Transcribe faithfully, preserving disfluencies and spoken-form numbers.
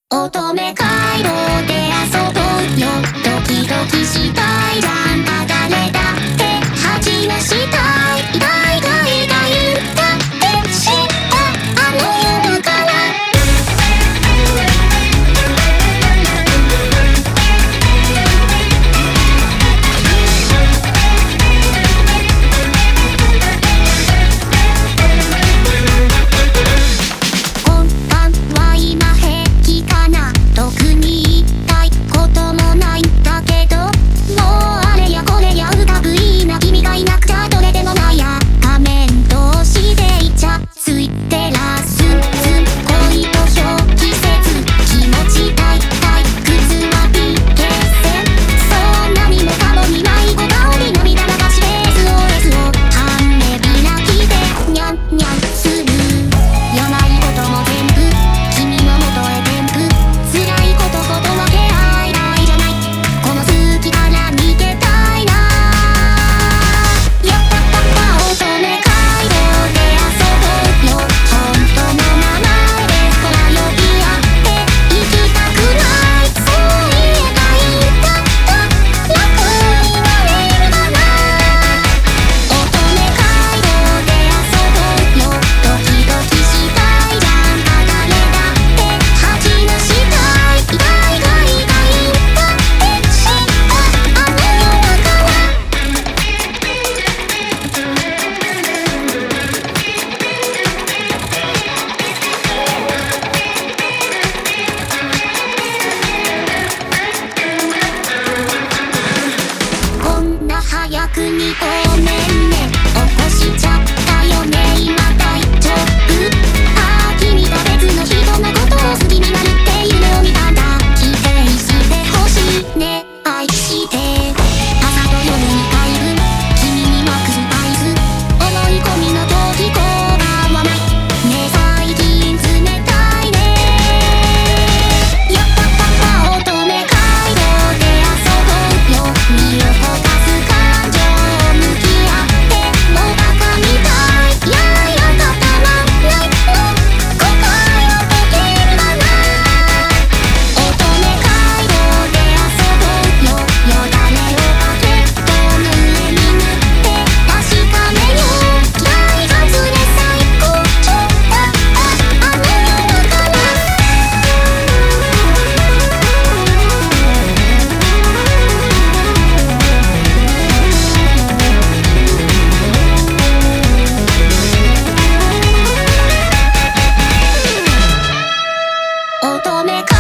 乙女街道で遊ぼうよ。ドキドキしたいじゃんか。誰だって恥がしたい。痛い痛い痛いだって知ったあの夜から。本番は今平気かな。特に言いたいこともないんだけど、もうあれやこれやうがぶいな。君がいなくちゃどれでもないや。仮面同士でイチャついてらすんすん。恋と表季節気持ち大体靴は ピーケー 線。そんなにもかもにない小顔に涙流して エスオーエス を半目開きでニャンニャンする。やないことも全部君の元へ転覆。辛いことほど分け合えないじゃない。この隙から逃げたいな。やったったった乙女街道で遊ぼうよ。本当の名前でほら呼び合って行きたくない。そう言えばいいんだった楽になれるかな。乙女街道で遊ぼうよ。ドキドキしたいじゃんか。誰だって恥がしたい。痛いが痛いんだって知ったあの夜から。こんな早くにごめんね。起こしちゃったよね。今大丈夫？ああ君と別の人のことを好きになるって夢を見たんだ。否定してほしいね。愛して朝と夜に帰る君にマックスアイス。思い込みの時こう合わないね。最近冷たいね。やったったった乙女街道で遊ぼうよ。身を焦がす感情を向き合ってもうバカみたい。いやいや固まんないの答えを解けるかな。乙女街道で遊ぼうよ。よだれをバケットの上に塗って確かめよう。大外れ最高潮だったあの夜から。乙女街